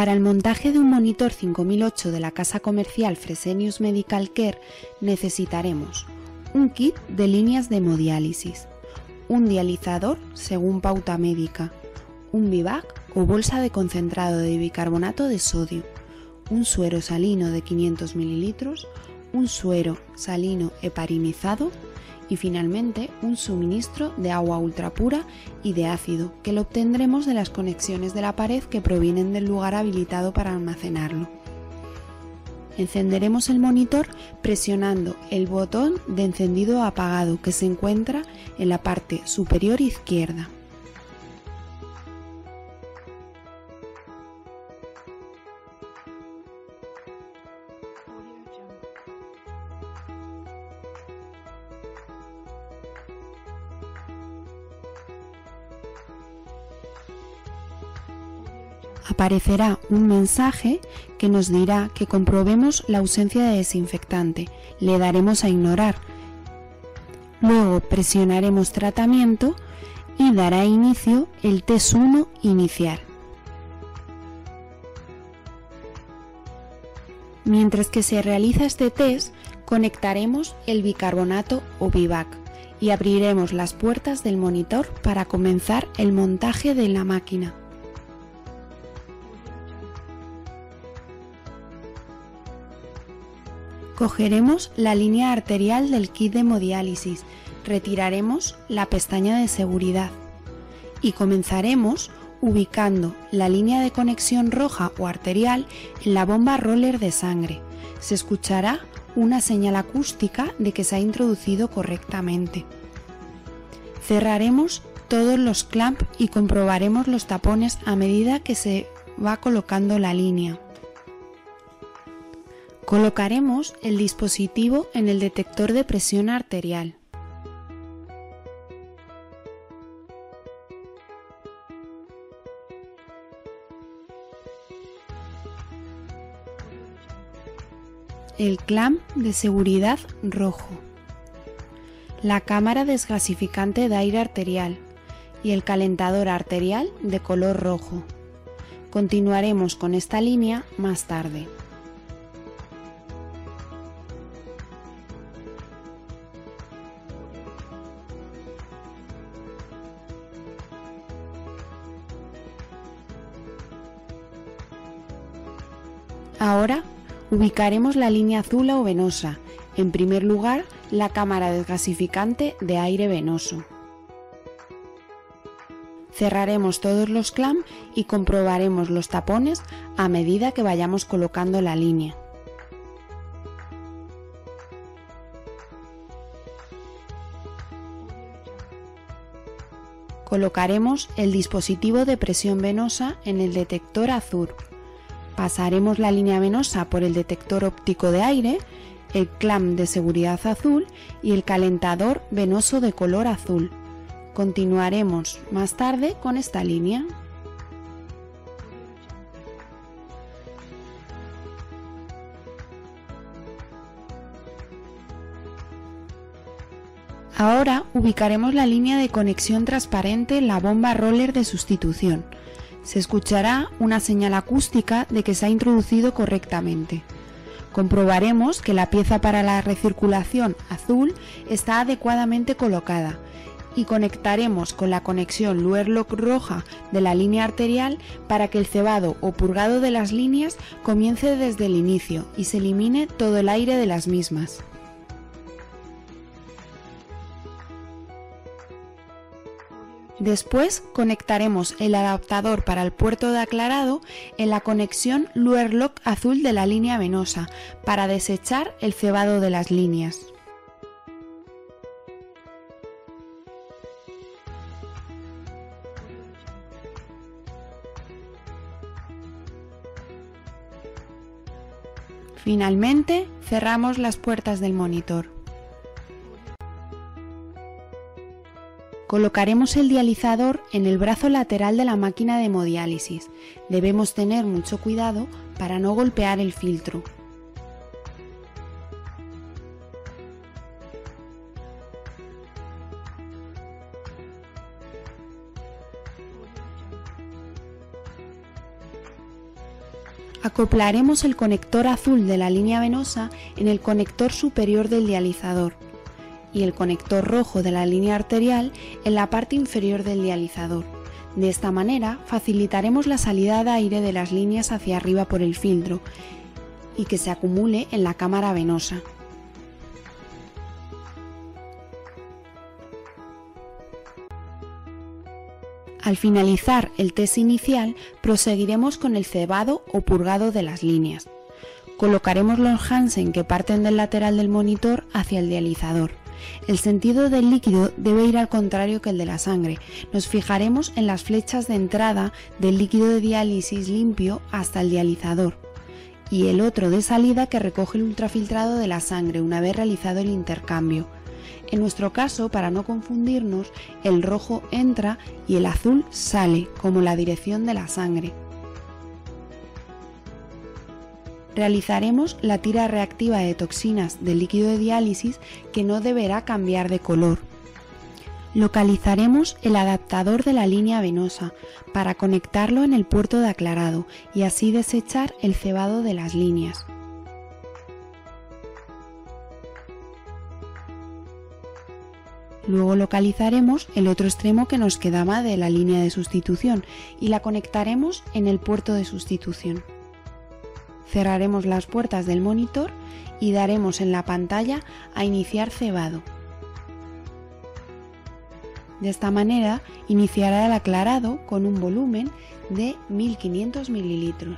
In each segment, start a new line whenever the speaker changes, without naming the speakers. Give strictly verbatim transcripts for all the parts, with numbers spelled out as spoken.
Para el montaje de un monitor cinco mil ocho de la casa comercial Fresenius Medical Care necesitaremos un kit de líneas de hemodiálisis, un dializador según pauta médica, un Vivac o bolsa de concentrado de bicarbonato de sodio, un suero salino de quinientos mililitros, un suero salino heparinizado y finalmente un suministro de agua ultrapura y de ácido que lo obtendremos de las conexiones de la pared que provienen del lugar habilitado para almacenarlo. Encenderemos el monitor presionando el botón de encendido apagado que se encuentra en la parte superior izquierda. Aparecerá un mensaje que nos dirá que comprobemos la ausencia de desinfectante. Le daremos a ignorar. Luego presionaremos tratamiento y dará inicio el test uno iniciar. Mientras que se realiza este test, conectaremos el bicarbonato o Vivac y abriremos las puertas del monitor para comenzar el montaje de la máquina. Cogeremos la línea arterial del kit de hemodiálisis, retiraremos la pestaña de seguridad y comenzaremos ubicando la línea de conexión roja o arterial en la bomba roller de sangre. Se escuchará una señal acústica de que se ha introducido correctamente. Cerraremos todos los clamps y comprobaremos los tapones a medida que se va colocando la línea. Colocaremos el dispositivo en el detector de presión arterial. El clamp de seguridad rojo, la cámara desgasificante de aire arterial y el calentador arterial de color rojo. Continuaremos con esta línea más tarde. Ahora ubicaremos la línea azul o venosa, en primer lugar la cámara desgasificante de aire venoso. Cerraremos todos los clamps y comprobaremos los tapones a medida que vayamos colocando la línea. Colocaremos el dispositivo de presión venosa en el detector azul. Pasaremos la línea venosa por el detector óptico de aire, el clamp de seguridad azul y el calentador venoso de color azul. Continuaremos más tarde con esta línea. Ahora ubicaremos la línea de conexión transparente en la bomba roller de sustitución. Se escuchará una señal acústica de que se ha introducido correctamente. Comprobaremos que la pieza para la recirculación azul está adecuadamente colocada y conectaremos con la conexión Luer-Lock roja de la línea arterial para que el cebado o purgado de las líneas comience desde el inicio y se elimine todo el aire de las mismas. Después conectaremos el adaptador para el puerto de aclarado en la conexión Luer-Lock azul de la línea venosa para desechar el cebado de las líneas. Finalmente, cerramos las puertas del monitor. Colocaremos el dializador en el brazo lateral de la máquina de hemodiálisis. Debemos tener mucho cuidado para no golpear el filtro. Acoplaremos el conector azul de la línea venosa en el conector superior del dializador y el conector rojo de la línea arterial en la parte inferior del dializador. De esta manera facilitaremos la salida de aire de las líneas hacia arriba por el filtro y que se acumule en la cámara venosa. Al finalizar el test inicial, proseguiremos con el cebado o purgado de las líneas. Colocaremos los Hansen que parten del lateral del monitor hacia el dializador. El sentido del líquido debe ir al contrario que el de la sangre. Nos fijaremos en las flechas de entrada del líquido de diálisis limpio hasta el dializador y el otro de salida que recoge el ultrafiltrado de la sangre una vez realizado el intercambio. En nuestro caso, para no confundirnos, el rojo entra y el azul sale, como la dirección de la sangre. Realizaremos la tira reactiva de toxinas del líquido de diálisis que no deberá cambiar de color. Localizaremos el adaptador de la línea venosa para conectarlo en el puerto de aclarado y así desechar el cebado de las líneas. Luego localizaremos el otro extremo que nos quedaba de la línea de sustitución y la conectaremos en el puerto de sustitución. Cerraremos las puertas del monitor y daremos en la pantalla a iniciar cebado. De esta manera iniciará el aclarado con un volumen de mil quinientos mililitros.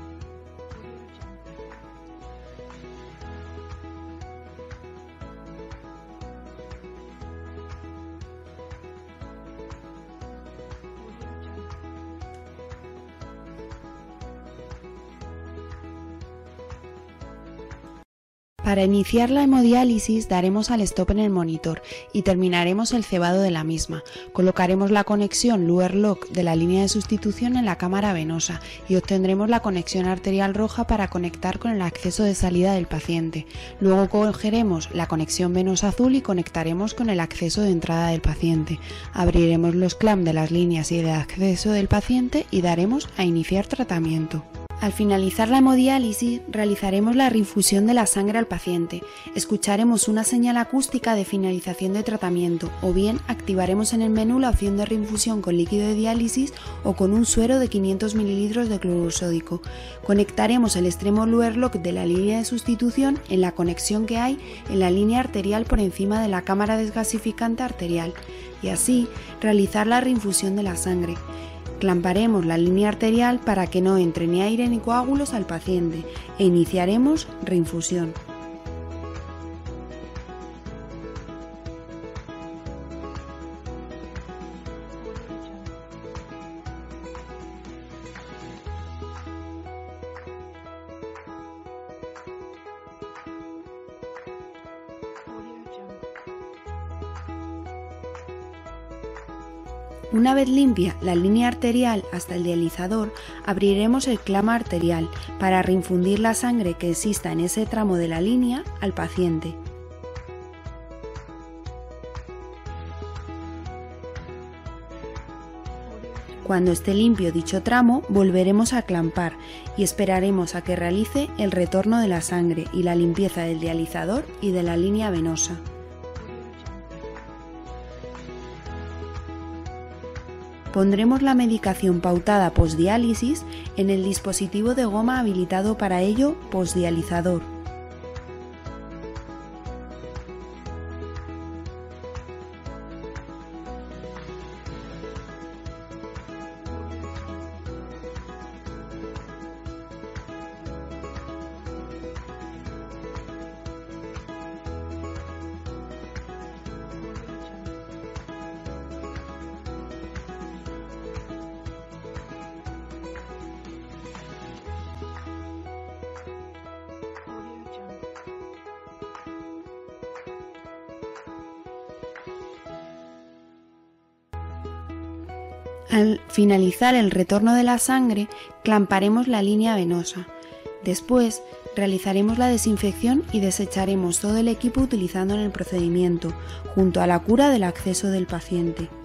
Para iniciar la hemodiálisis daremos al stop en el monitor y terminaremos el cebado de la misma. Colocaremos la conexión Luer Lock de la línea de sustitución en la cámara venosa y obtendremos la conexión arterial roja para conectar con el acceso de salida del paciente. Luego cogeremos la conexión venosa azul y conectaremos con el acceso de entrada del paciente. Abriremos los clamps de las líneas y de acceso del paciente y daremos a iniciar tratamiento. Al finalizar la hemodiálisis, realizaremos la reinfusión de la sangre al paciente. Escucharemos una señal acústica de finalización de tratamiento o bien activaremos en el menú la opción de reinfusión con líquido de diálisis o con un suero de quinientos mililitros de cloruro sódico. Conectaremos el extremo Luer Lock de la línea de sustitución en la conexión que hay en la línea arterial por encima de la cámara desgasificante arterial y así realizar la reinfusión de la sangre. Clamparemos la línea arterial para que no entre ni aire ni coágulos al paciente e iniciaremos reinfusión. Una vez limpia la línea arterial hasta el dializador, abriremos el clama arterial para reinfundir la sangre que exista en ese tramo de la línea al paciente. Cuando esté limpio dicho tramo, volveremos a clampar y esperaremos a que realice el retorno de la sangre y la limpieza del dializador y de la línea venosa. Pondremos la medicación pautada postdiálisis en el dispositivo de goma habilitado para ello postdializador. Al finalizar el retorno de la sangre, clamparemos la línea venosa. Después, realizaremos la desinfección y desecharemos todo el equipo utilizando en el procedimiento, junto a la cura del acceso del paciente.